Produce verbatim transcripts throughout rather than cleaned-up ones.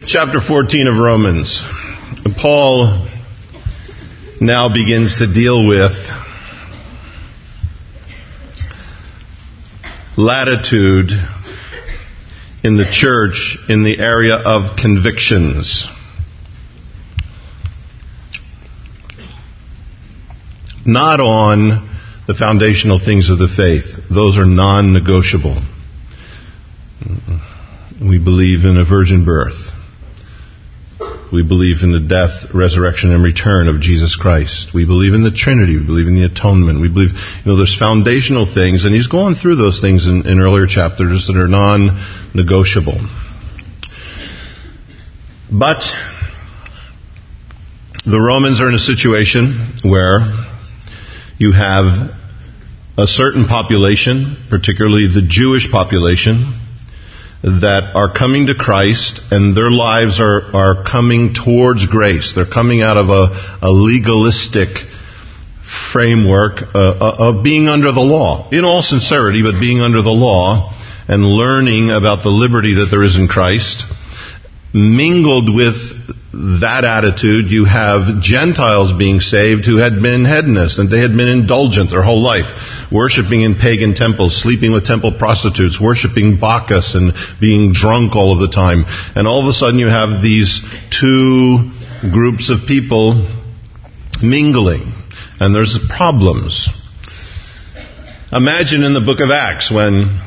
Chapter fourteen of Romans. Paul now begins to deal with latitude in the church in the area of convictions. Not on the foundational things of the faith. Those are non-negotiable. We believe in a virgin birth. We believe in the death, resurrection, and return of Jesus Christ. We believe in the Trinity. We believe in the atonement. We believe, you know, there's foundational things, and he's gone through those things in, in earlier chapters that are non-negotiable. But the Romans are in a situation where you have a certain population, particularly the Jewish population, that are coming to Christ, and their lives are, are coming towards grace. They're coming out of a, a legalistic framework uh, of being under the law, in all sincerity, but being under the law and learning about the liberty that there is in Christ. Mingled with that attitude, you have Gentiles being saved who had been hedonists, and they had been indulgent their whole life, worshiping in pagan temples, sleeping with temple prostitutes, worshiping Bacchus and being drunk all of the time. And all of a sudden you have these two groups of people mingling, and there's problems. Imagine in the book of Acts when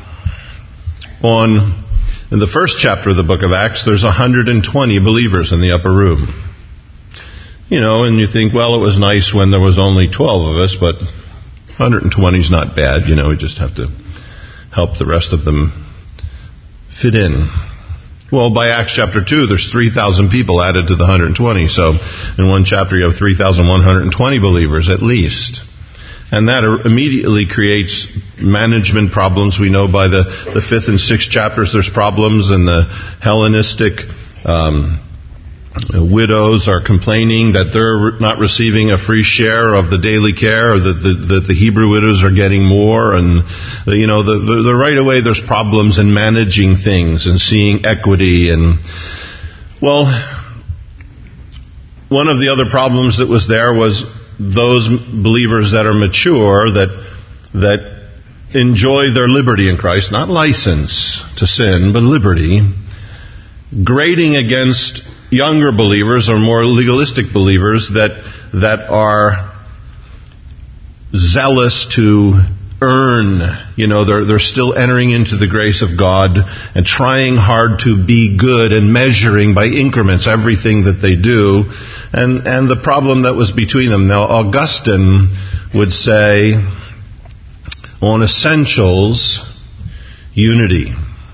on in the first chapter of the book of Acts, there's one hundred twenty believers in the upper room. You know, and you think, well, it was nice when there was only twelve of us, but one hundred twenty is not bad. You know, we just have to help the rest of them fit in. Well, by Acts chapter two, there's three thousand people added to the one hundred twenty. So in one chapter, you have three thousand one hundred twenty believers at least. And that immediately creates management problems. We know by the, the fifth and sixth chapters there's problems, and the Hellenistic um, widows are complaining that they're not receiving a free share of the daily care, or that the, that the Hebrew widows are getting more. And, the, you know, the, the, the right away there's problems in managing things and seeing equity. And, well, one of the other problems that was there was those believers that are mature, that that enjoy their liberty in Christ, not license to sin, but liberty, grading against younger believers or more legalistic believers that that are zealous to earn. You know, they're they're still entering into the grace of God and trying hard to be good and measuring by increments everything that they do. And and the problem that was between them. Now, Augustine would say, on essentials, unity.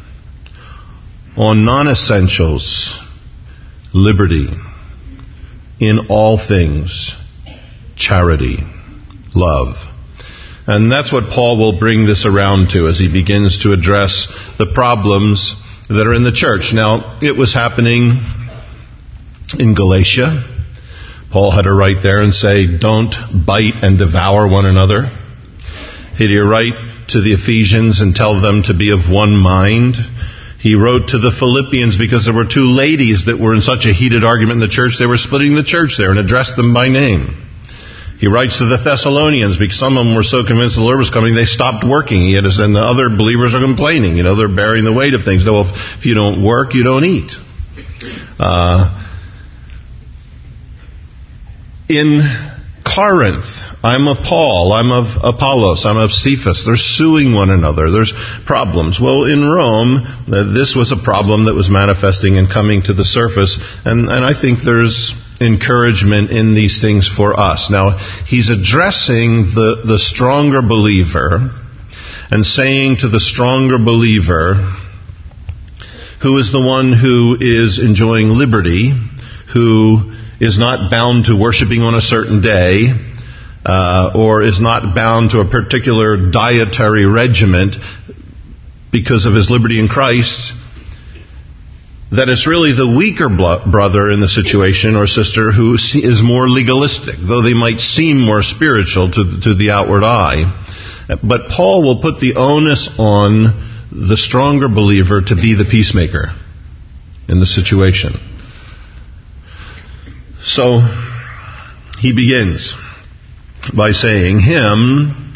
On non-essentials, liberty. In all things, charity, love. And that's what Paul will bring this around to as he begins to address the problems that are in the church. Now, it was happening in Galatia. Paul had to write there and say, don't bite and devour one another. He had to write to the Ephesians and tell them to be of one mind. He wrote to the Philippians because there were two ladies that were in such a heated argument in the church, they were splitting the church there, and addressed them by name. He writes to the Thessalonians because some of them were so convinced the Lord was coming, they stopped working. He had to, and the other believers are complaining. You know, they're bearing the weight of things. No, if, if you don't work, you don't eat. Uh, in Corinth, I'm of Paul, I'm of Apollos, I'm of Cephas. They're suing one another. There's problems. Well, in Rome, uh, this was a problem that was manifesting and coming to the surface. And, and I think there's encouragement in these things for us. Now, he's addressing the, the stronger believer and saying to the stronger believer, who is the one who is enjoying liberty, who is not bound to worshiping on a certain day, uh, or is not bound to a particular dietary regiment because of his liberty in Christ, that it's really the weaker brother in the situation or sister who is more legalistic, though they might seem more spiritual to, to the outward eye. But Paul will put the onus on the stronger believer to be the peacemaker in the situation. So he begins by saying, him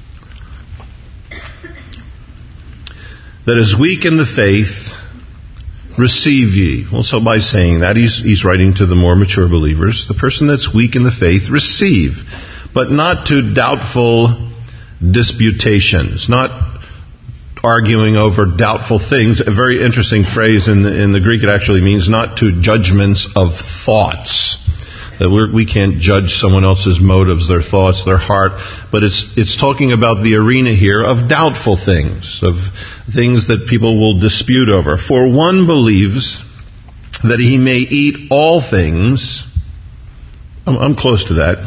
that is weak in the faith, receive ye. Well, so by saying that, he's, he's writing to the more mature believers. The person that's weak in the faith, receive. But not to doubtful disputations, not arguing over doubtful things. A very interesting phrase in the, in the Greek, it actually means not to judgments of thoughts. That we're, we can't judge someone else's motives, their thoughts, their heart. But it's it's talking about the arena here of doubtful things, of things that people will dispute over. For one believes that he may eat all things. I'm, I'm close to that.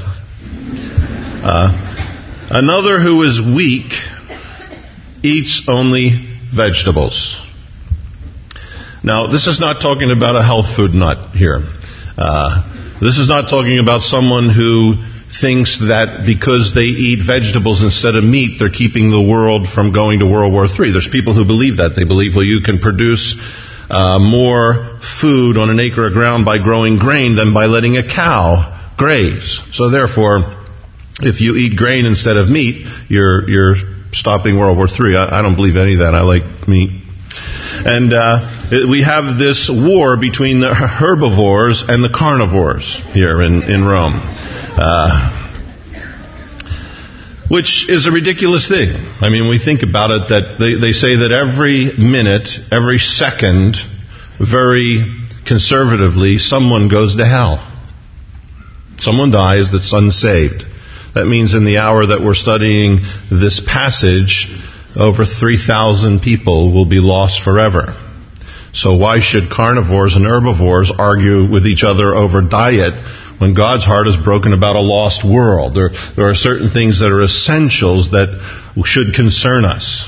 Uh, another who is weak eats only vegetables. Now, this is not talking about a health food nut here. Uh, This is not talking about someone who thinks that because they eat vegetables instead of meat, they're keeping the world from going to World War Three. There's people who believe that. They believe, well, you can produce uh, more food on an acre of ground by growing grain than by letting a cow graze. So therefore, if you eat grain instead of meat, you're you're stopping World War Three. I, I don't believe any of that. I like meat. And uh, we have this war between the herbivores and the carnivores here in, in Rome. Uh, which is a ridiculous thing. I mean, we think about it that they, they say that every minute, every second, very conservatively, someone goes to hell. Someone dies that's unsaved. That means in the hour that we're studying this passage, over three thousand people will be lost forever. So why should carnivores and herbivores argue with each other over diet when God's heart is broken about a lost world? There, there are certain things that are essentials that should concern us.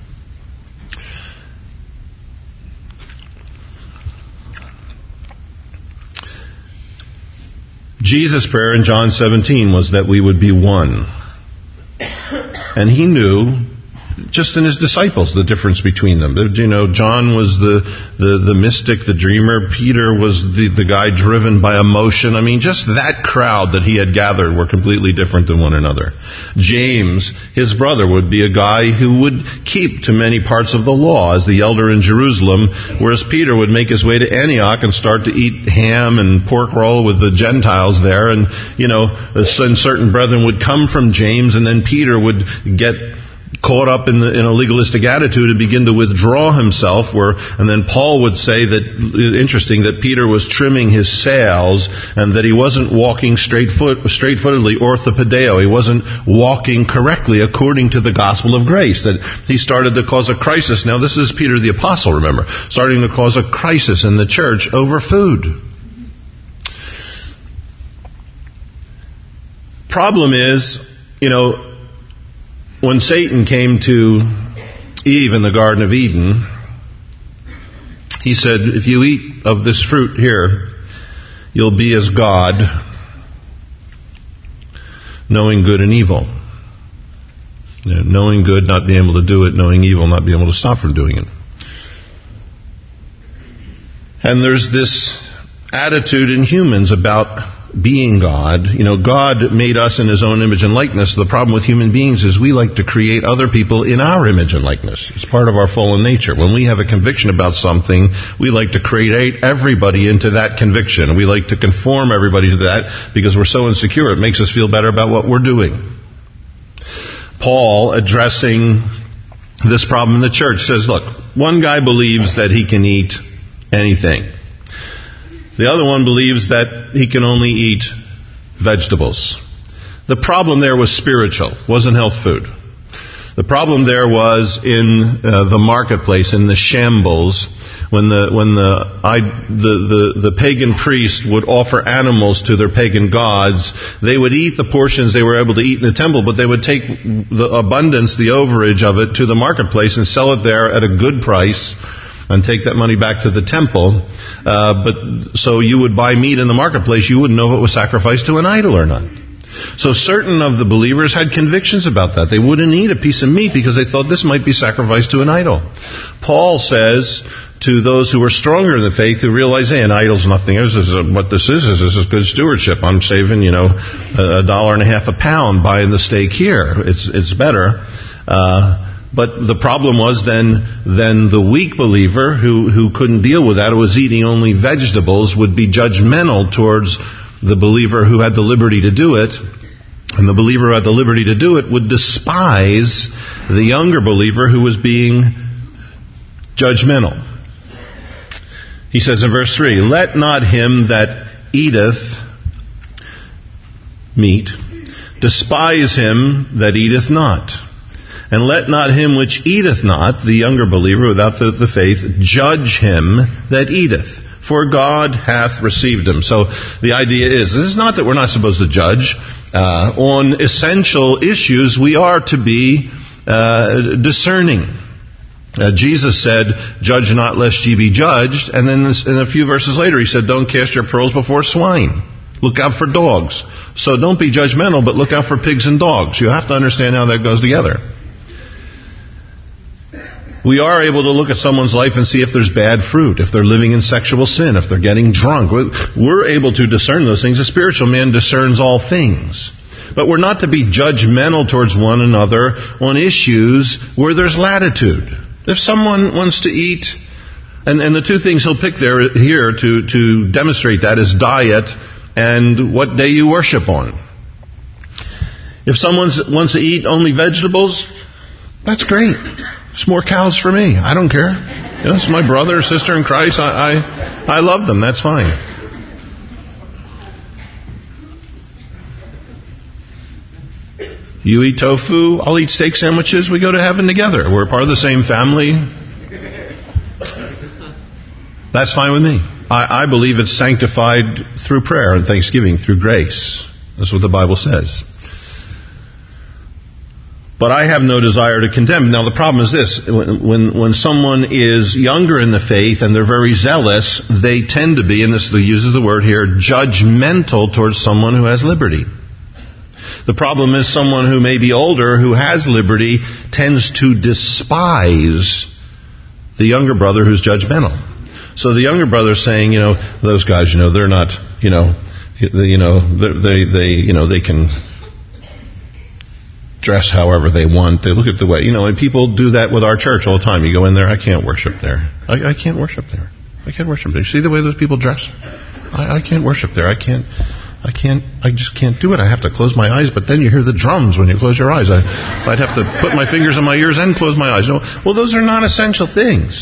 Jesus' prayer in John seventeen was that we would be one. And he knew, just in his disciples, the difference between them. You know, John was the, the, the mystic, the dreamer. Peter was the, the guy driven by emotion. I mean, just that crowd that he had gathered were completely different than one another. James, his brother, would be a guy who would keep to many parts of the law as the elder in Jerusalem, whereas Peter would make his way to Antioch and start to eat ham and pork roll with the Gentiles there. And, you know, certain brethren would come from James, and then Peter would get caught up in, the, in a legalistic attitude and begin to withdraw himself. Where, and then Paul would say that, interesting, that Peter was trimming his sails and that he wasn't walking straight foot, straight-footedly, orthopedeo. He wasn't walking correctly according to the gospel of grace. That he started to cause a crisis. Now this is Peter the Apostle, remember, starting to cause a crisis in the church over food. Problem is, you know, when Satan came to Eve in the Garden of Eden, he said, if you eat of this fruit here, you'll be as God, knowing good and evil. You know, knowing good, not being able to do it. Knowing evil, not being able to stop from doing it. And there's this attitude in humans about being God. You know, God made us in His own image and likeness. The problem with human beings is we like to create other people in our image and likeness. It's part of our fallen nature. When we have a conviction about something, we like to create everybody into that conviction. We like to conform everybody to that because we're so insecure. It makes us feel better about what we're doing. Paul, addressing this problem in the church, says, look, one guy believes that he can eat anything. The other one believes that he can only eat vegetables. The problem there was spiritual, wasn't health food. The problem there was in uh, the marketplace, in the shambles, when the when the, I, the the the pagan priest would offer animals to their pagan gods. They would eat the portions they were able to eat in the temple, but they would take the abundance, the overage of it, to the marketplace and sell it there at a good price, and take that money back to the temple. Uh, but so you would buy meat in the marketplace, you wouldn't know if it was sacrificed to an idol or not. So certain of the believers had convictions about that. They wouldn't eat a piece of meat because they thought this might be sacrificed to an idol. Paul says to those who are stronger in the faith, who realize, hey, an idol's nothing. This is a, what this is, is this is good stewardship. I'm saving, you know, a dollar and a half a pound buying the steak here. It's it's better. Uh, but the problem was then, then the weak believer who, who couldn't deal with that, who was eating only vegetables, would be judgmental towards the believer who had the liberty to do it. And the believer who had the liberty to do it would despise the younger believer who was being judgmental. He says in verse three, let not him that eateth meat despise him that eateth not. And let not him which eateth not, the younger believer without the, the faith, judge him that eateth. For God hath received him. So the idea is, this is not that we're not supposed to judge. Uh, on essential issues, we are to be uh, discerning. Uh, Jesus said, judge not lest ye be judged. And then this, in a few verses later, he said, don't cast your pearls before swine. Look out for dogs. So don't be judgmental, but look out for pigs and dogs. You have to understand how that goes together. We are able to look at someone's life and see if there's bad fruit, if they're living in sexual sin, if they're getting drunk. We're able to discern those things. A spiritual man discerns all things. But we're not to be judgmental towards one another on issues where there's latitude. If someone wants to eat, and, and the two things he'll pick there here to, to demonstrate that is diet and what day you worship on. If someone wants to eat only vegetables, that's great. It's more cows for me. I don't care. You know, it's my brother or sister in Christ. I, I, I love them. That's fine. You eat tofu, I'll eat steak sandwiches. We go to heaven together. We're part of the same family. That's fine with me. I, I believe it's sanctified through prayer and thanksgiving, through grace. That's what the Bible says. But I have no desire to condemn. Now the problem is this. When, when, when someone is younger in the faith and they're very zealous, they tend to be, and this uses the word here, judgmental towards someone who has liberty. The problem is someone who may be older, who has liberty, tends to despise the younger brother who's judgmental. So the younger brother is saying, you know, those guys, you know, they're not, you know, you know, they, they, you know, they can dress however they want. They look at the way, you know, and people do that with our church all the time. You go in there, I can't worship there. I, I can't worship there. I can't worship there. You see the way those people dress? I, I can't worship there. I can't, I can't, I just can't do it. I have to close my eyes, but then you hear the drums when you close your eyes. I, I'd have to put my fingers in my ears and close my eyes. No, well, those are non-essential things.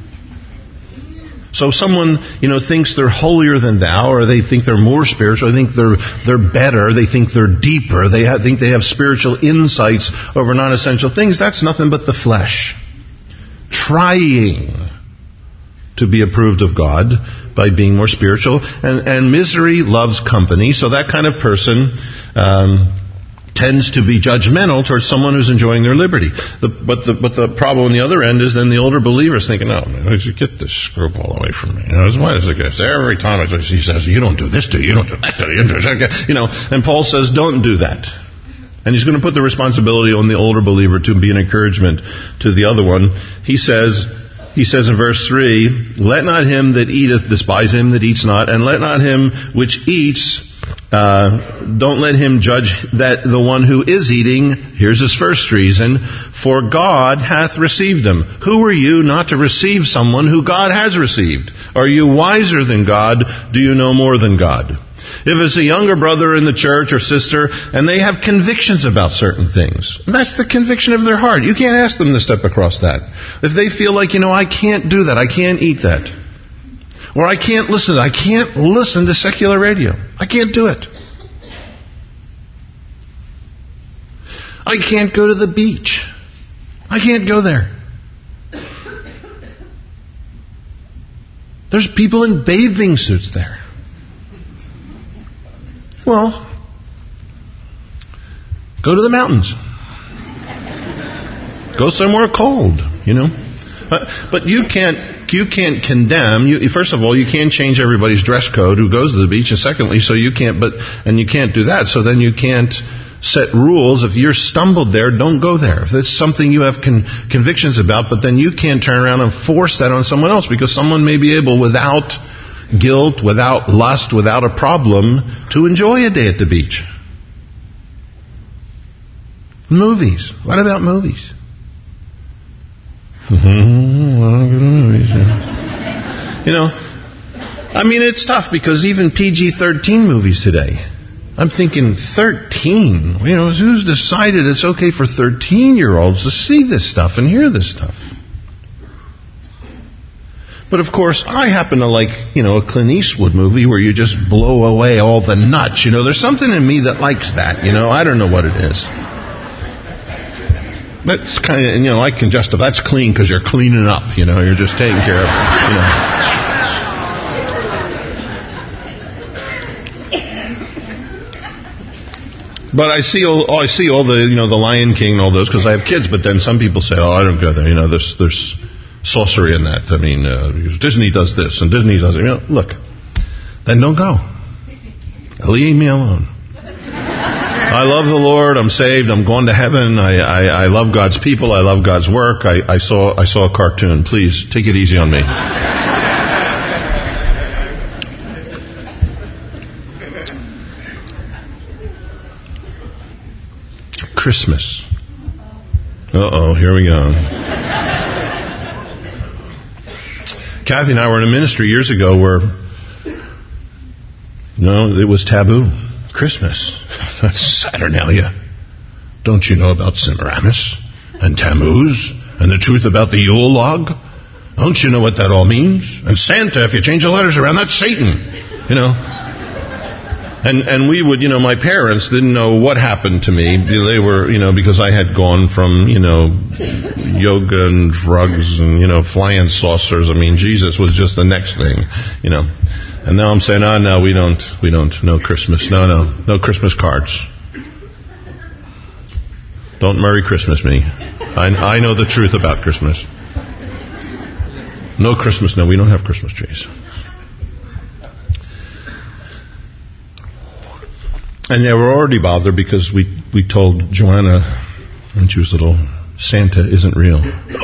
So someone, you know, thinks they're holier than thou, or they think they're more spiritual, they think they're they're better, they think they're deeper, they have, think they have spiritual insights over non-essential things. That's nothing but the flesh trying to be approved of God by being more spiritual. And, and misery loves company, so that kind of person um, tends to be judgmental towards someone who's enjoying their liberty. The, but the but the problem on the other end is then the older believer is thinking, "No, man, get this screwball away from me." You know, why is it this? Every time he says, "You don't do this, do you? You don't do that, do you?" You know, and Paul says, "Don't do that." And he's going to put the responsibility on the older believer to be an encouragement to the other one. He says. He says in verse three, let not him that eateth despise him that eats not, and let not him which eats, uh, don't let him judge that the one who is eating. Here's his first reason, for God hath received him. Who are you not to receive someone who God has received? Are you wiser than God? Do you know more than God? If it's a younger brother in the church or sister, and they have convictions about certain things, that's the conviction of their heart. You can't ask them to step across that. If they feel like, you know, I can't do that, I can't eat that, or I can't listen, I can't listen to secular radio, I can't do it. I can't go to the beach, I can't go there. There's people in bathing suits there. Well, go to the mountains. Go somewhere cold, you know. But, but you can't you can't condemn. You, first of all, you can't change everybody's dress code who goes to the beach, and secondly, so you can't. But and you can't do that. So then you can't set rules. If you're stumbled there, don't go there. If that's something you have con- convictions about, but then you can't turn around and force that on someone else, because someone may be able, without guilt, without lust, without a problem, to enjoy a day at the beach. Movies. What about movies? You know, I mean, it's tough because even P G thirteen movies today, I'm thinking thirteen. You know, who's decided it's okay for thirteen-year-olds to see this stuff and hear this stuff? But of course, I happen to like, you know, a Clint Eastwood movie where you just blow away all the nuts. You know, there's something in me that likes that. You know, I don't know what it is. That's kind of, you know, I can justify, that's clean because you're cleaning up, you know, you're just taking care of it, you know. But I see all, I see all the, you know, the Lion King and all those because I have kids, but then some people say, oh, I don't go there, you know, there's, there's sorcery in that. I mean, uh, Disney does this and Disney does it. You know, look, then don't go. Leave me alone. I love the Lord. I'm saved. I'm going to heaven. I, I, I love God's people. I love God's work. I, I saw I saw a cartoon. Please take it easy on me. Christmas. Uh-oh, here we go. Kathy and I were in a ministry years ago where, no, it was taboo. Christmas. That's Saturnalia. Don't you know about Semiramis and Tammuz and the truth about the Yule log? Don't you know what that all means? And Santa, if you change the letters around, that's Satan. You know. And and we would, you know, my parents didn't know what happened to me. They were, you know, because I had gone from, you know, yoga and drugs and, you know, flying saucers. I mean, Jesus was just the next thing, you know. And now I'm saying, oh, no, we don't, we don't, no Christmas. No, no, no Christmas cards. Don't Merry Christmas me. I, I know the truth about Christmas. No Christmas, no, we don't have Christmas trees. And they were already bothered because we, we told Joanna when she was little, Santa isn't real.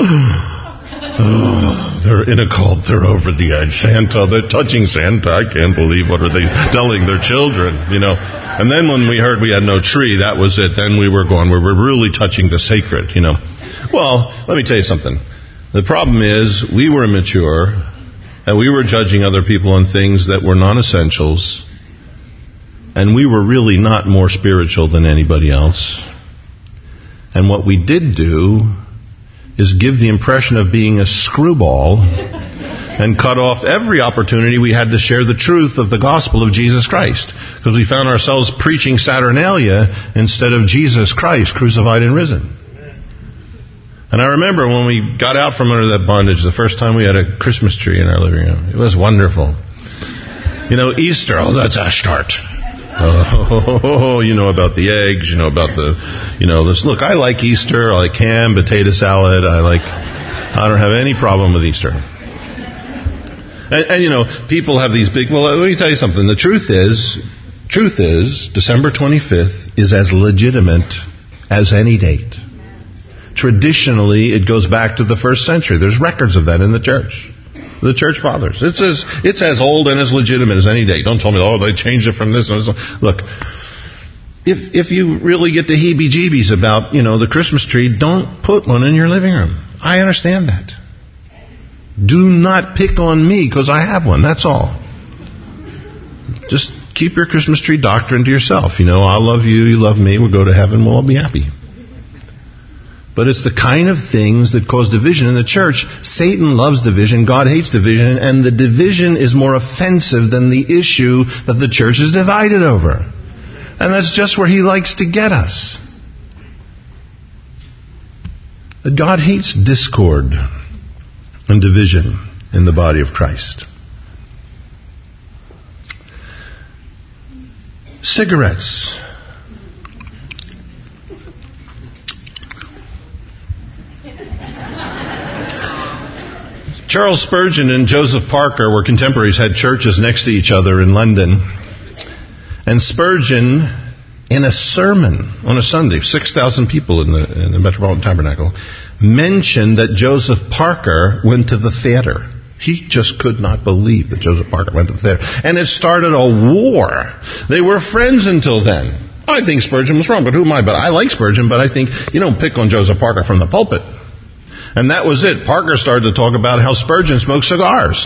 Oh, they're in a cult. They're over the edge. Santa, they're touching Santa. I can't believe what are they telling their children, you know. And then when we heard we had no tree, that was it. Then we were going, we were really touching the sacred, you know. Well, let me tell you something. The problem is we were immature and we were judging other people on things that were non-essentials. And we were really not more spiritual than anybody else. And what we did do is give the impression of being a screwball and cut off every opportunity we had to share the truth of the gospel of Jesus Christ. Because we found ourselves preaching Saturnalia instead of Jesus Christ crucified and risen. And I remember when we got out from under that bondage, the first time we had a Christmas tree in our living room. It was wonderful. You know, Easter, oh, that's our start. Oh, you know about the eggs, you know about the, you know, this. Look, I like Easter. I like ham, potato salad. I like, I don't have any problem with Easter. And, and you know, people have these big, well, let me tell you something. The truth is, truth is, December twenty-fifth is as legitimate as any date. Traditionally, it goes back to the first century. There's records of that in the church. The church fathers. It's as, it's as old and as legitimate as any day. Don't tell me, oh, they changed it from this and this. Look, if if you really get the heebie-jeebies about, you know, the Christmas tree, don't put one in your living room. I understand that. Do not pick on me because I have one. That's all. Just keep your Christmas tree doctrine to yourself. You know, I love you, you love me, we'll go to heaven, we'll all be happy. But it's the kind of things that cause division in the church. Satan loves division, God hates division, and the division is more offensive than the issue that the church is divided over. And that's just where he likes to get us. That God hates discord and division in the body of Christ. Cigarettes. Charles Spurgeon and Joseph Parker were contemporaries, had churches next to each other in London. And Spurgeon, in a sermon on a Sunday, six thousand people in the, in the Metropolitan Tabernacle, mentioned that Joseph Parker went to the theater. He just could not believe that Joseph Parker went to the theater. And it started a war. They were friends until then. I think Spurgeon was wrong, but who am I? But I like Spurgeon, but I think you don't pick on Joseph Parker from the pulpit. And that was it. Parker started to talk about how Spurgeon smoked cigars.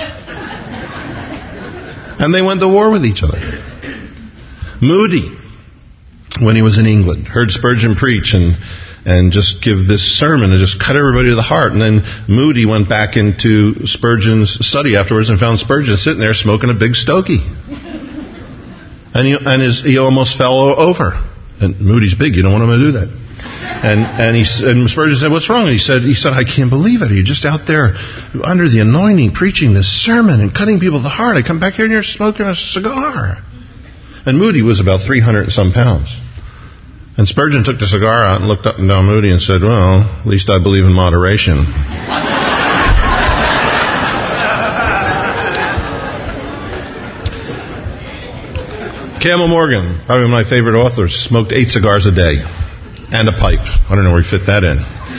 And they went to war with each other. Moody, when he was in England, heard Spurgeon preach and and just give this sermon and just cut everybody to the heart. And then Moody went back into Spurgeon's study afterwards and found Spurgeon sitting there smoking a big stogie. And he, and his, he almost fell over. And Moody's big, you don't want him to do that. And and he and Spurgeon said, "What's wrong?" And he said, "He said I can't believe it. You're just out there under the anointing, preaching this sermon and cutting people to the heart. I come back here and you're smoking a cigar." And Moody was about three hundred and some pounds. And Spurgeon took the cigar out and looked up and down Moody and said, "Well, at least I believe in moderation." Campbell Morgan, probably one of my favorite authors, smoked eight cigars a day and a pipe. I don't know where he fit that in.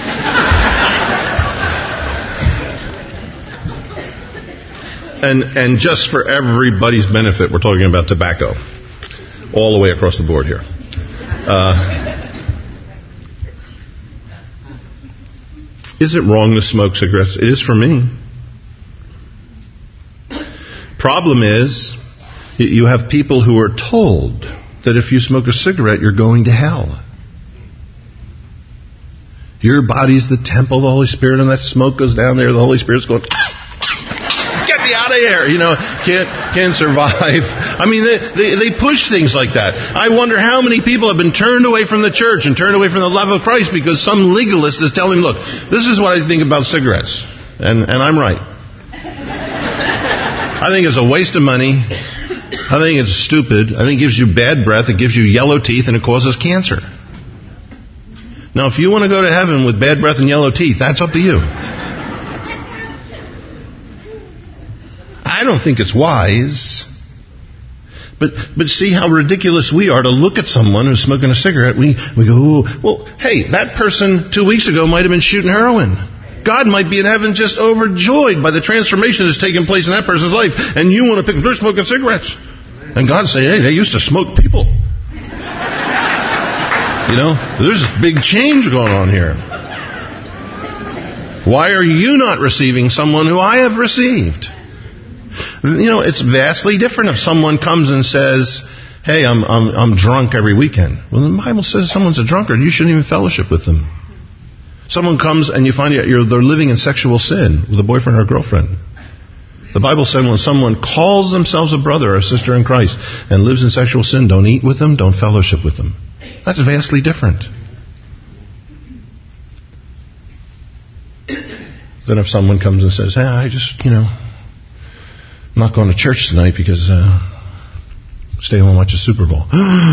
and and just for everybody's benefit, we're talking about tobacco all the way across the board here. Uh, is it wrong to smoke cigarettes? It is for me. Problem is, you have people who are told that if you smoke a cigarette, you're going to hell. Your body's the temple of the Holy Spirit, and that smoke goes down there. The Holy Spirit's going, "Get me out of here!" You know, can't can't survive. I mean, they, they they push things like that. I wonder how many people have been turned away from the church and turned away from the love of Christ because some legalist is telling them, "Look, this is what I think about cigarettes," and and I'm right. I think it's a waste of money. I think it's stupid. I think it gives you bad breath. It gives you yellow teeth, and it causes cancer. Now, if you want to go to heaven with bad breath and yellow teeth, that's up to you. I don't think it's wise. But but see how ridiculous we are to look at someone who's smoking a cigarette. We, we go, "Ooh, well, hey, that person two weeks ago might have been shooting heroin. God might be in heaven just overjoyed by the transformation that's taken place in that person's life. And you want to pick, they're smoking cigarettes. And God say, hey, they used to smoke people. You know, there's a big change going on here. Why are you not receiving someone who I have received? You know, it's vastly different if someone comes and says, hey, I'm, I'm, I'm drunk every weekend. Well, the Bible says someone's a drunkard. You shouldn't even fellowship with them. Someone comes and you find out you're, they're living in sexual sin with a boyfriend or a girlfriend. The Bible says when someone calls themselves a brother or a sister in Christ and lives in sexual sin, don't eat with them, don't fellowship with them. That's vastly different than if someone comes and says, hey, I just, you know, I'm not going to church tonight because uh, stay home and watch the Super Bowl.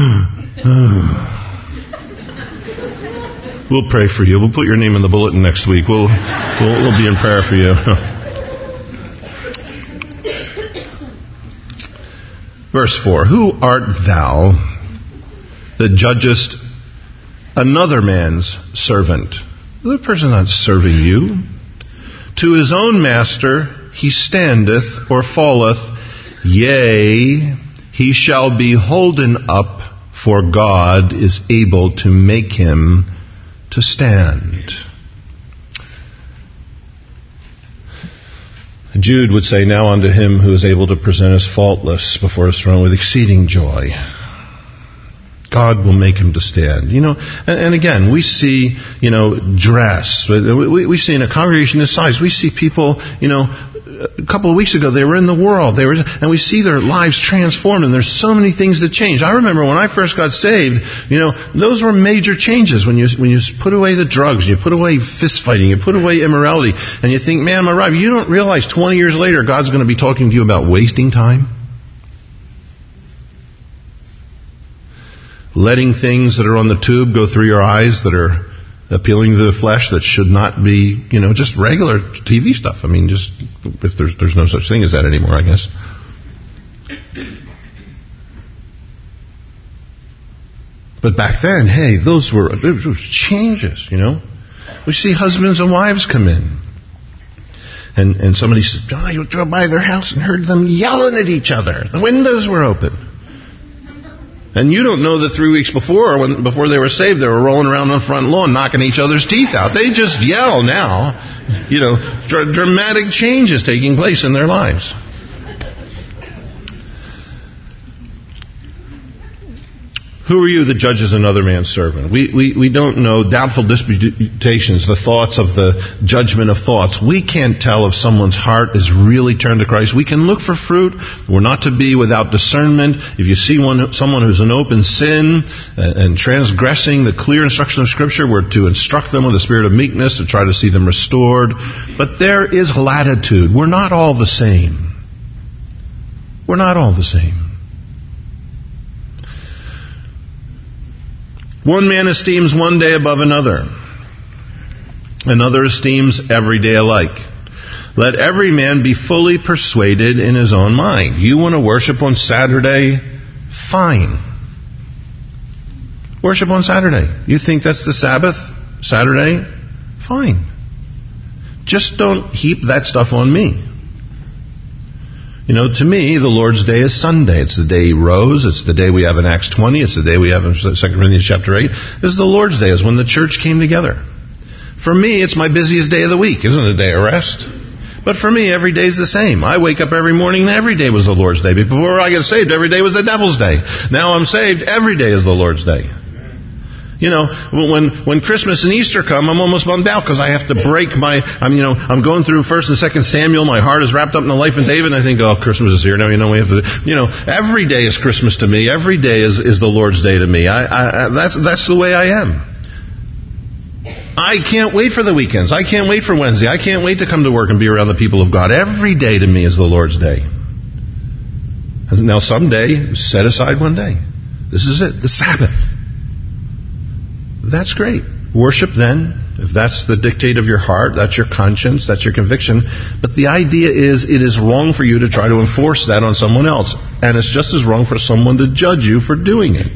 We'll pray for you. We'll put your name in the bulletin next week. We'll, we'll, we'll be in prayer for you. Verse four, who art thou that judgest another man's servant? The person not serving you. To his own master he standeth or falleth, yea, he shall be holden up, for God is able to make him to stand. Jude would say, now unto him who is able to present us faultless before his throne with exceeding joy. God will make him to stand. You know, and, and again, we see, you know, dress. We, we see in a congregation this size, we see people, you know, a couple of weeks ago, they were in the world. They were, and we see their lives transformed, and there's so many things that change. I remember when I first got saved, you know, those were major changes. When you when you put away the drugs, you put away fist fighting, you put away immorality, and you think, man, I'm arrived. You don't realize twenty years later, God's going to be talking to you about wasting time. Letting things that are on the tube go through your eyes that are appealing to the flesh that should not be, you know, just regular T V stuff. I mean, just, if there's there's no such thing as that anymore, I guess. But back then, hey, those were, those were changes, you know. We see husbands and wives come in. And and somebody said, John, you drove by their house and heard them yelling at each other. The windows were open. And you don't know that three weeks before, when before they were saved, they were rolling around on the front lawn, knocking each other's teeth out. They just yell now. You know, dr- dramatic changes taking place in their lives. Who are you that judges another man's servant? We, we, we don't know doubtful disputations, the thoughts of the judgment of thoughts. We can't tell if someone's heart is really turned to Christ. We can look for fruit. We're not to be without discernment. If you see one, someone who's in open sin and, and transgressing the clear instruction of Scripture, we're to instruct them with a spirit of meekness to try to see them restored. But there is latitude. We're not all the same. We're not all the same. One man esteems one day above another. Another esteems every day alike. Let every man be fully persuaded in his own mind. You want to worship on Saturday? Fine. Worship on Saturday. You think that's the Sabbath? Saturday? Fine. Just don't heap that stuff on me. You know, to me, the Lord's Day is Sunday. It's the day He rose. It's the day we have in Acts twenty. It's the day we have in Second Corinthians chapter eight. This is the Lord's Day. It's when the church came together. For me, it's my busiest day of the week. Isn't it a day of rest? But for me, every day is the same. I wake up every morning and every day was the Lord's Day. Before I get saved, every day was the devil's day. Now I'm saved, every day is the Lord's Day. You know, when when Christmas and Easter come, I'm almost bummed out because I have to break my, I'm, you know, I'm going through First and Second Samuel. My heart is wrapped up in the life of David. And I think, oh, Christmas is here now. You know, we have to, you know, every day is Christmas to me. Every day is, is the Lord's Day to me. I, I, that's, that's the way I am. I can't wait for the weekends. I can't wait for Wednesday. I can't wait to come to work and be around the people of God. Every day to me is the Lord's Day. And now someday, set aside one day. This is it, the Sabbath. That's great. Worship then, if that's the dictate of your heart, that's your conscience, that's your conviction. But the idea is it is wrong for you to try to enforce that on someone else. And it's just as wrong for someone to judge you for doing it.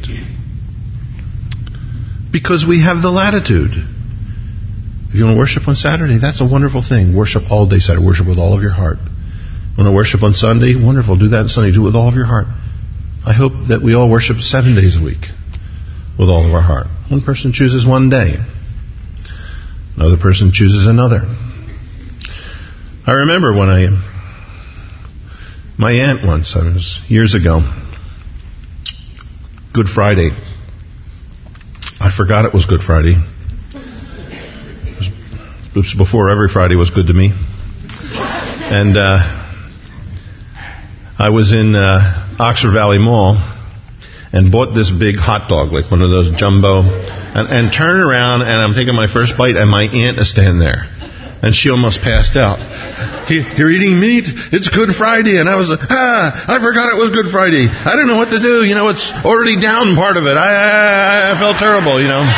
Because we have the latitude. If you want to worship on Saturday, that's a wonderful thing. Worship all day Saturday. Worship with all of your heart. Want to worship on Sunday? Wonderful. Do that on Sunday. Do it with all of your heart. I hope that we all worship seven days a week with all of our heart. One person chooses one day. Another person chooses another. I remember when I, my aunt once, I was years ago, Good Friday. I forgot it was Good Friday. It was before every Friday was good to me. And uh, I was in uh, Oxford Valley Mall and bought this big hot dog, like one of those jumbo, and, and turned around, and I'm taking my first bite, and my aunt is standing there. And she almost passed out. You're eating meat? It's Good Friday. And I was like, ah, I forgot it was Good Friday. I don't know what to do. You know, it's already down part of it. I, I, I felt terrible, you know.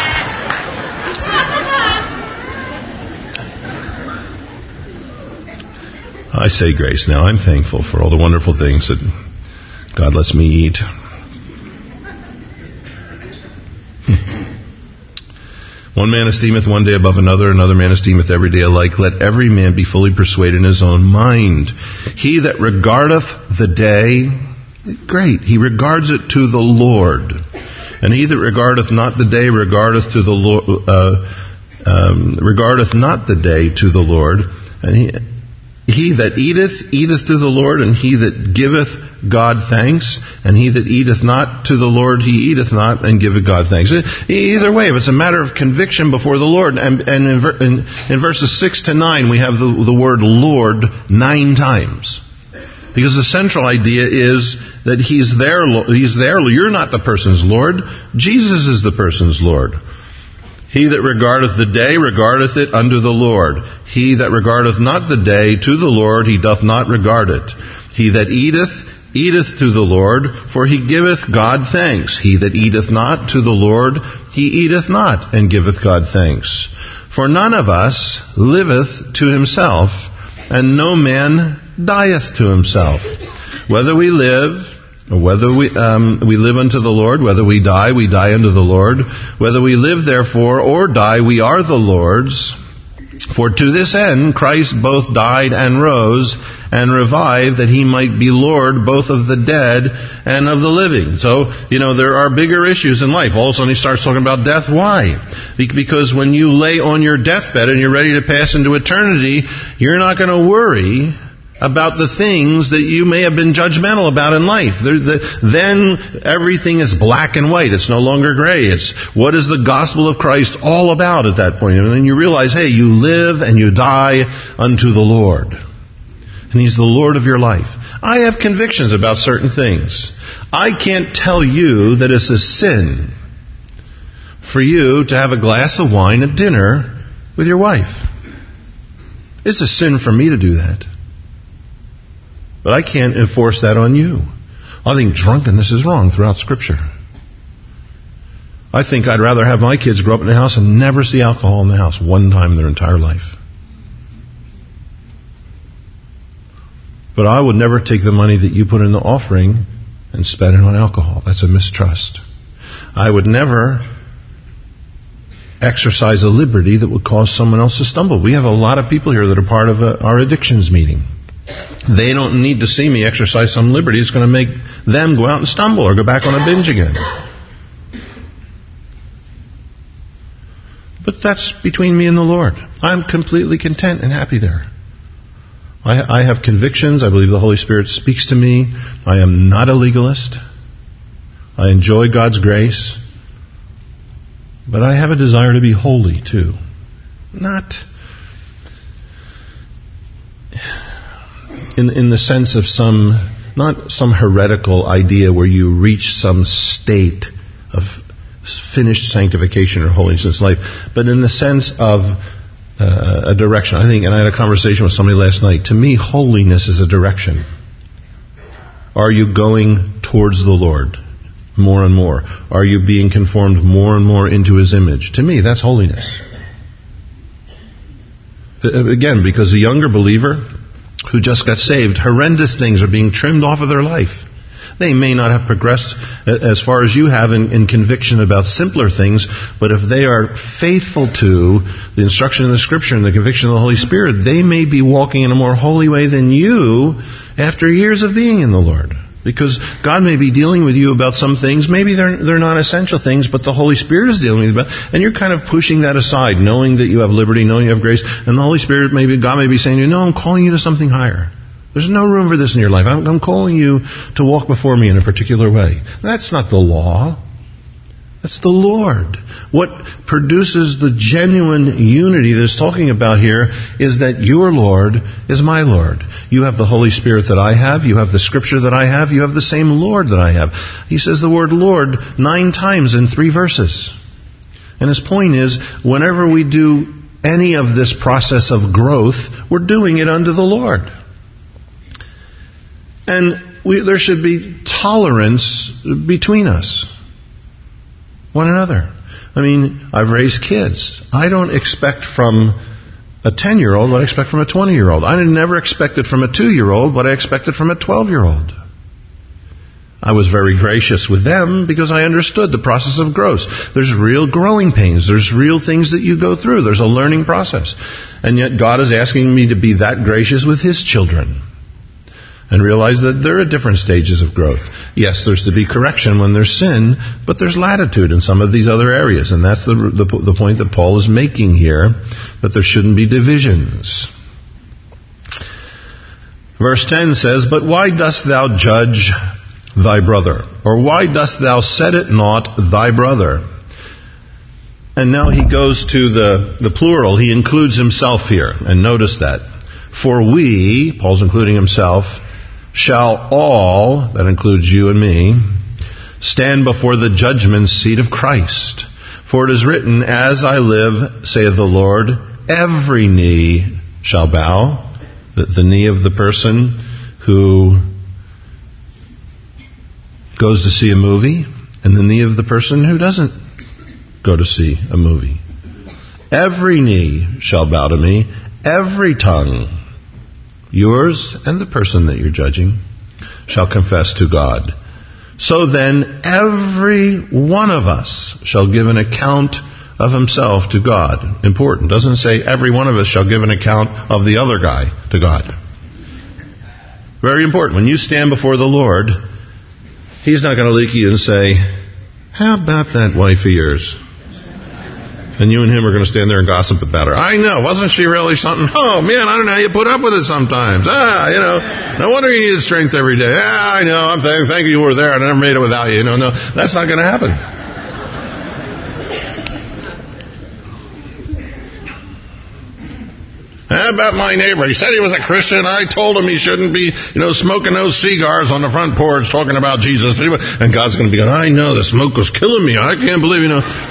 I say grace now. I'm thankful for all the wonderful things that God lets me eat. One man esteemeth one day above another, another man esteemeth every day alike. Let every man be fully persuaded in his own mind. He that regardeth the day, great, he regards it to the Lord. And he that regardeth not the day regardeth to the Lord, uh, um, regardeth not the day to the Lord. And he, he that eateth, eateth to the Lord, and he that giveth God thanks, and he that eateth not to the Lord, he eateth not, and giveth God thanks. Either way, if it's a matter of conviction before the Lord, and, and in, in, in verses six to nine, we have the, the word Lord nine times. Because the central idea is that He's their, He's their, you're not the person's Lord, Jesus is the person's Lord. He that regardeth the day regardeth it unto the Lord. He that regardeth not the day to the Lord, he doth not regard it. He that eateth, eateth to the Lord, for he giveth God thanks. He that eateth not to the Lord, he eateth not, and giveth God thanks. For none of us liveth to himself, and no man dieth to himself. Whether we live, or whether we um, we live unto the Lord, whether we die, we die unto the Lord. Whether we live, therefore, or die, we are the Lord's. For to this end Christ both died and rose and revived, that he might be Lord both of the dead and of the living. So, you know, there are bigger issues in life. All of a sudden he starts talking about death. Why? Because when you lay on your deathbed and you're ready to pass into eternity, you're not going to worry about the things that you may have been judgmental about in life. The, then everything is black and white. It's no longer gray. It's what is the gospel of Christ all about at that point. And then you realize, hey, you live and you die unto the Lord. And he's the Lord of your life. I have convictions about certain things. I can't tell you that it's a sin for you to have a glass of wine at dinner with your wife. It's a sin for me to do that. But I can't enforce that on you. I think drunkenness is wrong throughout Scripture. I think I'd rather have my kids grow up in the house and never see alcohol in the house one time in their entire life. But I would never take the money that you put in the offering and spend it on alcohol. That's a mistrust. I would never exercise a liberty that would cause someone else to stumble. We have a lot of people here that are part of a, our addictions meeting. They don't need to see me exercise some liberty. It's going to make them go out and stumble or go back on a binge again. But that's between me and the Lord. I'm completely content and happy there. I, I have convictions. I believe the Holy Spirit speaks to me. I am not a legalist. I enjoy God's grace. But I have a desire to be holy too. Not In, in the sense of some, not some heretical idea where you reach some state of finished sanctification or holiness in life, but in the sense of uh, a direction. I think, and I had a conversation with somebody last night, to me, holiness is a direction. Are you going towards the Lord more and more? Are you being conformed more and more into His image? To me, that's holiness. Again, because a younger believer who just got saved, horrendous things are being trimmed off of their life. They may not have progressed as far as you have in, in conviction about simpler things, but if they are faithful to the instruction in the Scripture and the conviction of the Holy Spirit, they may be walking in a more holy way than you after years of being in the Lord. Because God may be dealing with you about some things. Maybe they're they're not essential things, but the Holy Spirit is dealing with you about. And you're kind of pushing that aside, knowing that you have liberty, knowing you have grace. And the Holy Spirit, maybe God may be saying to you, no, I'm calling you to something higher. There's no room for this in your life. I'm, I'm calling you to walk before me in a particular way. That's not the law. That's the Lord. What produces the genuine unity that it's talking about here is that your Lord is my Lord. You have the Holy Spirit that I have. You have the Scripture that I have. You have the same Lord that I have. He says the word Lord nine times in three verses. And his point is, whenever we do any of this process of growth, we're doing it unto the Lord. And we, there should be tolerance between us. One another. I mean, I've raised kids. I don't expect from a ten-year-old what I expect from a twenty-year-old. I never expected from a two-year-old what I expected from a twelve-year-old. I was very gracious with them because I understood the process of growth. There's real growing pains. There's real things that you go through. There's a learning process. And yet God is asking me to be that gracious with His children. And realize that there are different stages of growth. Yes, there's to be correction when there's sin, but there's latitude in some of these other areas. And that's the, the, the point that Paul is making here, that there shouldn't be divisions. Verse ten says, "But why dost thou judge thy brother? Or why dost thou set it not thy brother?" And now he goes to the, the plural. He includes himself here. And notice that. "For we," Paul's including himself, "shall all," that includes you and me, "stand before the judgment seat of Christ. For it is written, As I live, saith the Lord, every knee shall bow," the, the knee of the person who goes to see a movie and the knee of the person who doesn't go to see a movie. Every knee shall bow to me, every tongue, yours and the person that you're judging, shall confess to God. So then, every one of us shall give an account of himself to God. Important. Doesn't say every one of us shall give an account of the other guy to God. Very important. When you stand before the Lord, He's not going to look at you and say, how about that wife of yours? And you and him are going to stand there and gossip about her. I know, wasn't she really something? Oh man, I don't know how you put up with it sometimes. Ah, you know, no wonder you needed strength every day. Ah, I know, I'm th- thank you you were there. I never made it without you. No, no, that's not going to happen. How about my neighbor? He said he was a Christian. I told him he shouldn't be, you know, smoking those cigars on the front porch talking about Jesus. And God's going to be going, I know, the smoke was killing me. I can't believe, you know.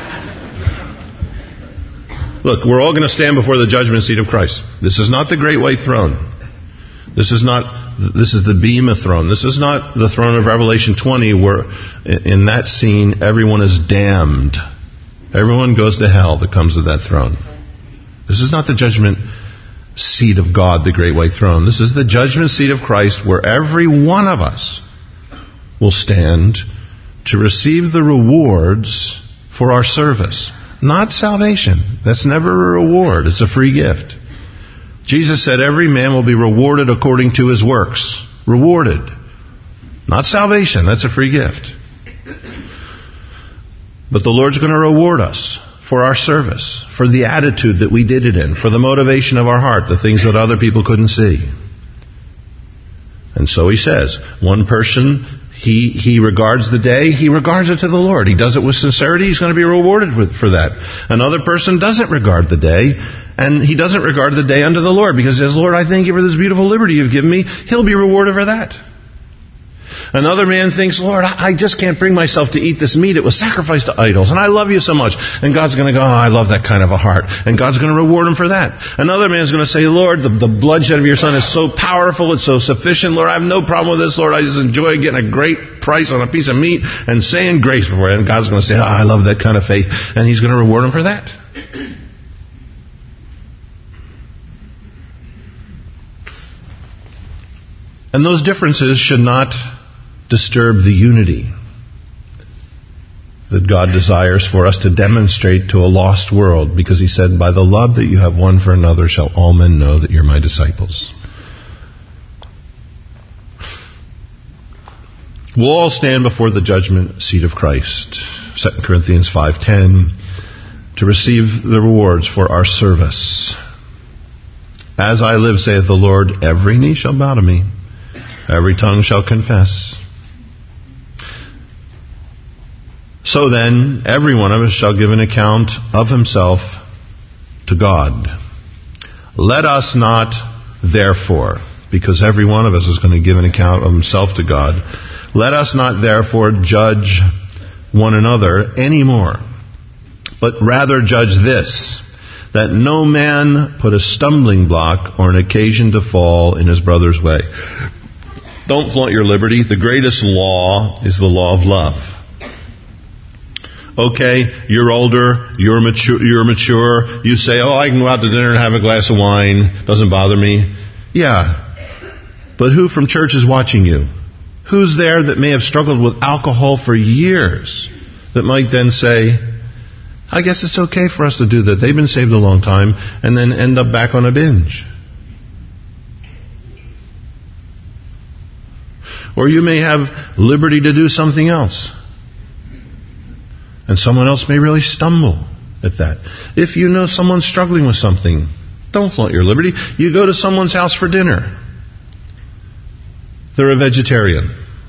Look, we're all going to stand before the judgment seat of Christ. This is not the great white throne. This is not, this is the bema throne. This is not the throne of Revelation twenty where in that scene everyone is damned. Everyone goes to hell that comes to that throne. This is not the judgment seat of God, the great white throne. This is the judgment seat of Christ where every one of us will stand to receive the rewards for our service. Not salvation. That's never a reward. It's a free gift. Jesus said every man will be rewarded according to his works. Rewarded. Not salvation. That's a free gift. But the Lord's going to reward us for our service, for the attitude that we did it in, for the motivation of our heart, the things that other people couldn't see. And so he says, one person, he he regards the day, he regards it to the Lord. He does it with sincerity, he's going to be rewarded with, for that. Another person doesn't regard the day, and he doesn't regard the day unto the Lord, because he says, Lord, I thank you for this beautiful liberty you've given me. He'll be rewarded for that. Another man thinks, Lord, I just can't bring myself to eat this meat. It was sacrificed to idols, and I love you so much. And God's going to go, oh, I love that kind of a heart. And God's going to reward him for that. Another man's going to say, Lord, the, the bloodshed of your Son is so powerful, it's so sufficient. Lord, I have no problem with this. Lord, I just enjoy getting a great price on a piece of meat and saying grace before it. And God's going to say, oh, I love that kind of faith. And he's going to reward him for that. And those differences should not disturb the unity that God desires for us to demonstrate to a lost world, because he said, by the love that you have one for another shall all men know that you're my disciples. We'll all stand before the judgment seat of Christ, Second Corinthians five ten, to receive the rewards for our service. As I live, saith the Lord, every knee shall bow to me, every tongue shall confess. So then, every one of us shall give an account of himself to God. Let us not, therefore, because every one of us is going to give an account of himself to God, let us not, therefore, judge one another anymore, but rather judge this, that no man put a stumbling block or an occasion to fall in his brother's way. Don't flaunt your liberty. The greatest law is the law of love. Okay, you're older, you're mature, you're mature, you say, oh, I can go out to dinner and have a glass of wine, doesn't bother me. Yeah, but who from church is watching you? Who's there that may have struggled with alcohol for years, that might then say, I guess it's okay for us to do that. They've been saved a long time, and then end up back on a binge. Or you may have liberty to do something else. And someone else may really stumble at that. If you know someone's struggling with something, don't flaunt your liberty. You go to someone's house for dinner. They're a vegetarian.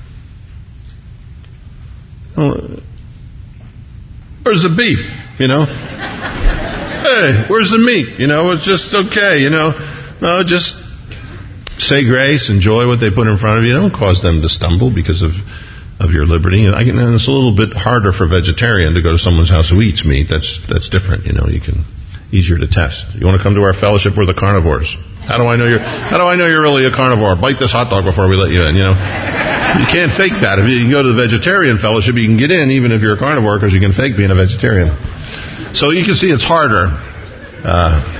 Oh, where's the beef? You know? Hey, where's the meat? You know, it's just okay, you know. No, just say grace, enjoy what they put in front of you. Don't cause them to stumble because of of your liberty. And, I can, and it's a little bit harder for a vegetarian to go to someone's house who eats meat. That's that's different, you know. You can easier to test. You want to come to our fellowship? We're the carnivores. How do I know you're How do I know you're really a carnivore? Bite this hot dog before we let you in, you know. You can't fake that. If you can go to the vegetarian fellowship, you can get in even if you're a carnivore because you can fake being a vegetarian. So you can see it's harder. Uh,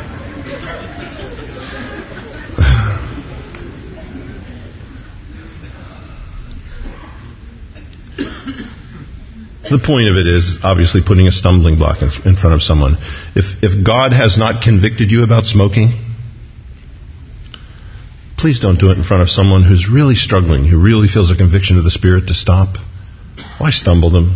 The point of it is obviously putting a stumbling block in, in front of someone. If if God has not convicted you about smoking, please don't do it in front of someone who's really struggling, who really feels a conviction of the Spirit to stop. Why stumble them?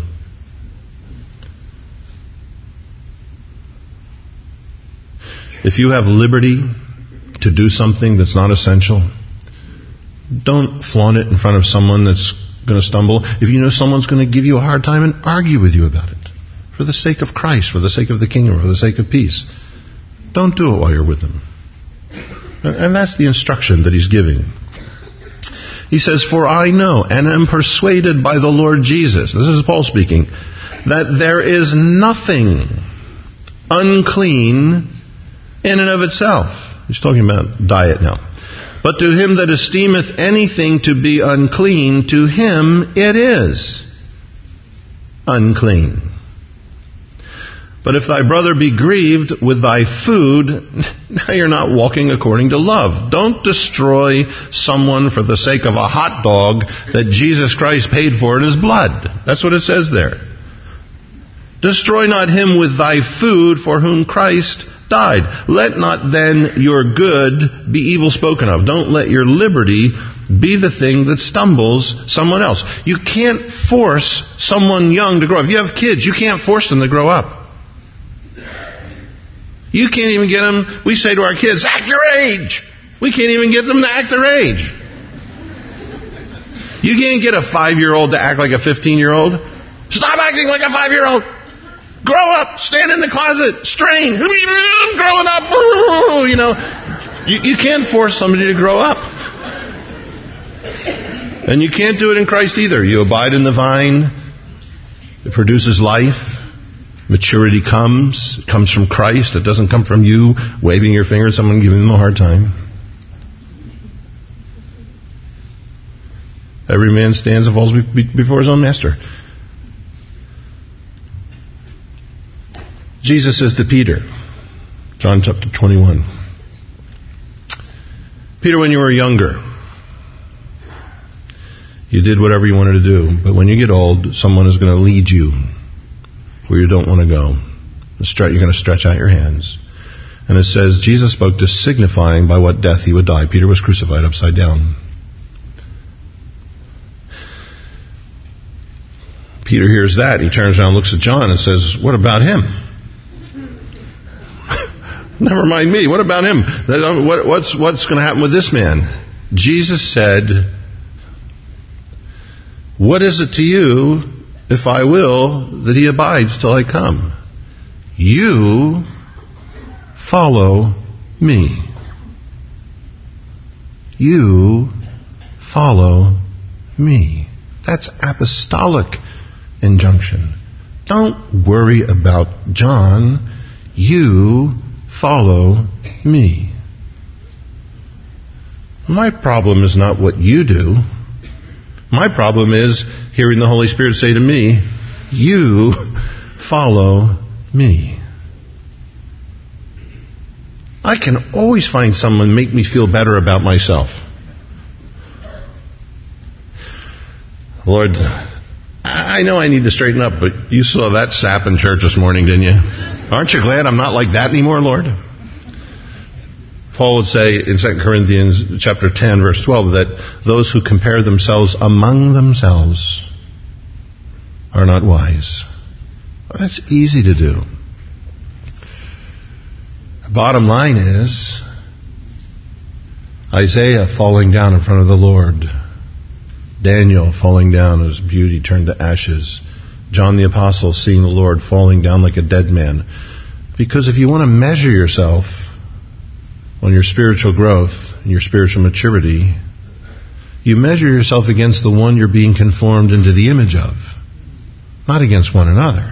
If you have liberty to do something that's not essential, don't flaunt it in front of someone that's going to stumble. If you know someone's going to give you a hard time, and argue with you about it. For the sake of Christ, for the sake of the kingdom, for the sake of peace. Don't do it while you're with them. And that's the instruction that he's giving. He says, for I know and am persuaded by the Lord Jesus, this is Paul speaking, that there is nothing unclean in and of itself. He's talking about diet now. But to him that esteemeth anything to be unclean, to him it is unclean. But if thy brother be grieved with thy food, now you're not walking according to love. Don't destroy someone for the sake of a hot dog that Jesus Christ paid for in his blood. That's what it says there. Destroy not him with thy food for whom Christ died. Let not then your good be evil spoken of. Don't let your liberty be the thing that stumbles someone else. You can't force someone young to grow up. If you have kids, you can't force them to grow up. You can't even get them, we say to our kids, act your age. We can't even get them to act their age. You can't get a five-year-old to act like a fifteen-year-old. Stop acting like a five-year-old. Grow up. Stand in the closet. Strain. I'm growing up. You know, you, you can't force somebody to grow up. And you can't do it in Christ either. You abide in the vine. It produces life. Maturity comes. It comes from Christ. It doesn't come from you waving your finger at someone, giving them a hard time. Every man stands and falls before his own master. Jesus says to Peter, John chapter twenty-one, Peter, when you were younger, you did whatever you wanted to do. But when you get old, someone is going to lead you where you don't want to go. You're going to stretch out your hands. And it says, Jesus spoke to signifying by what death he would die. Peter was crucified upside down. Peter hears that. He turns around and looks at John and says, what about him? Never mind me. What about him? What, what's, what's going to happen with this man? Jesus said, what is it to you, if I will, that he abides till I come? You follow me. You follow me. That's apostolic injunction. Don't worry about John. You follow me. My problem is not what you do. My problem is hearing the Holy Spirit say to me, you follow me. I can always find someone make me feel better about myself. Lord, I know I need to straighten up, but you saw that sap in church this morning, didn't you? Aren't you glad I'm not like that anymore, Lord? Paul would say in Second Corinthians chapter ten, verse twelve, that those who compare themselves among themselves are not wise. Well, that's easy to do. The bottom line is Isaiah falling down in front of the Lord. Daniel falling down as beauty turned to ashes. John the Apostle seeing the Lord falling down like a dead man. Because if you want to measure yourself on your spiritual growth and your spiritual maturity, you measure yourself against the one you're being conformed into the image of, not against one another.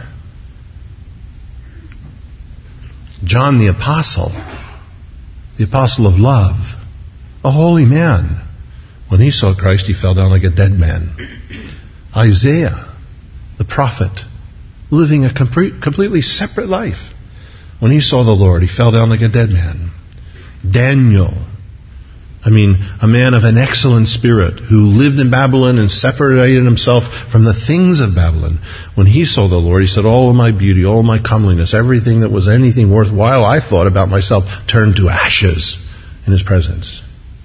John the Apostle, the apostle of love, a holy man, When he saw Christ, he fell down like a dead man. Isaiah, the prophet, living a complete, completely separate life. When he saw the Lord, he fell down like a dead man. Daniel, I mean, a man of an excellent spirit who lived in Babylon and separated himself from the things of Babylon. When he saw the Lord, he said, all my beauty, all my comeliness, everything that was anything worthwhile I thought about myself turned to ashes in his presence.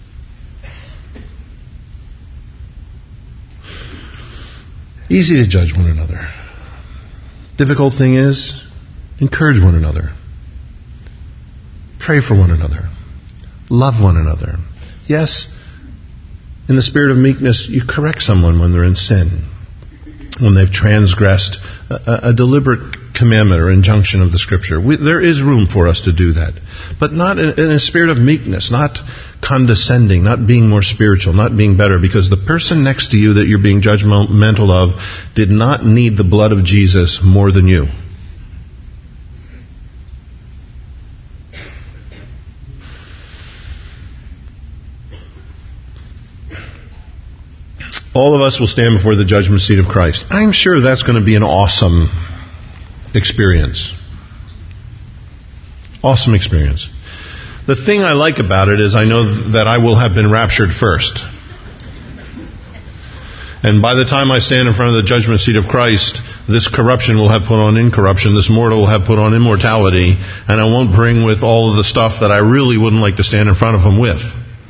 Easy to judge one another. Difficult thing is, encourage one another. Pray for one another. Love one another. Yes, in the spirit of meekness, you correct someone when they're in sin, when they've transgressed a, a deliberate commandment or injunction of the Scripture. We, there is room for us to do that. But not in, in a spirit of meekness, not condescending, not being more spiritual, not being better, because the person next to you that you're being judgmental of did not need the blood of Jesus more than you. All of us will stand before the judgment seat of Christ. I'm sure that's going to be an awesome experience. Awesome experience. The thing I like about it is I know that I will have been raptured first. And by the time I stand in front of the judgment seat of Christ, this corruption will have put on incorruption, this mortal will have put on immortality, and I won't bring with all of the stuff that I really wouldn't like to stand in front of him with.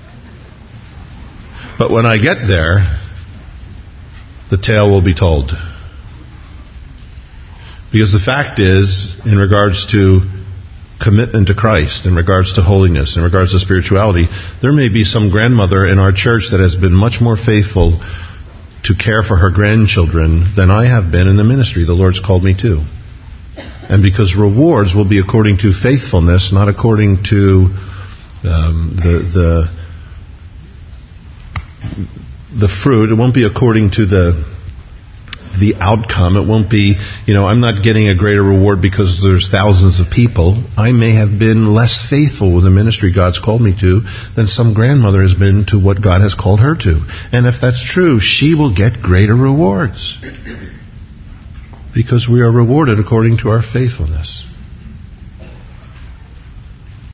But when I get there, the tale will be told. Because the fact is, in regards to commitment to Christ, in regards to holiness, in regards to spirituality, there may be some grandmother in our church that has been much more faithful to care for her grandchildren than I have been in the ministry the Lord's called me to. And because rewards will be according to faithfulness, not according to um, the the the fruit. It won't be according to the the outcome. It won't be, you know, I'm not getting a greater reward because there's thousands of people. I may have been less faithful with the ministry God's called me to than some grandmother has been to what God has called her to. And if that's true, she will get greater rewards. Because we are rewarded according to our faithfulness.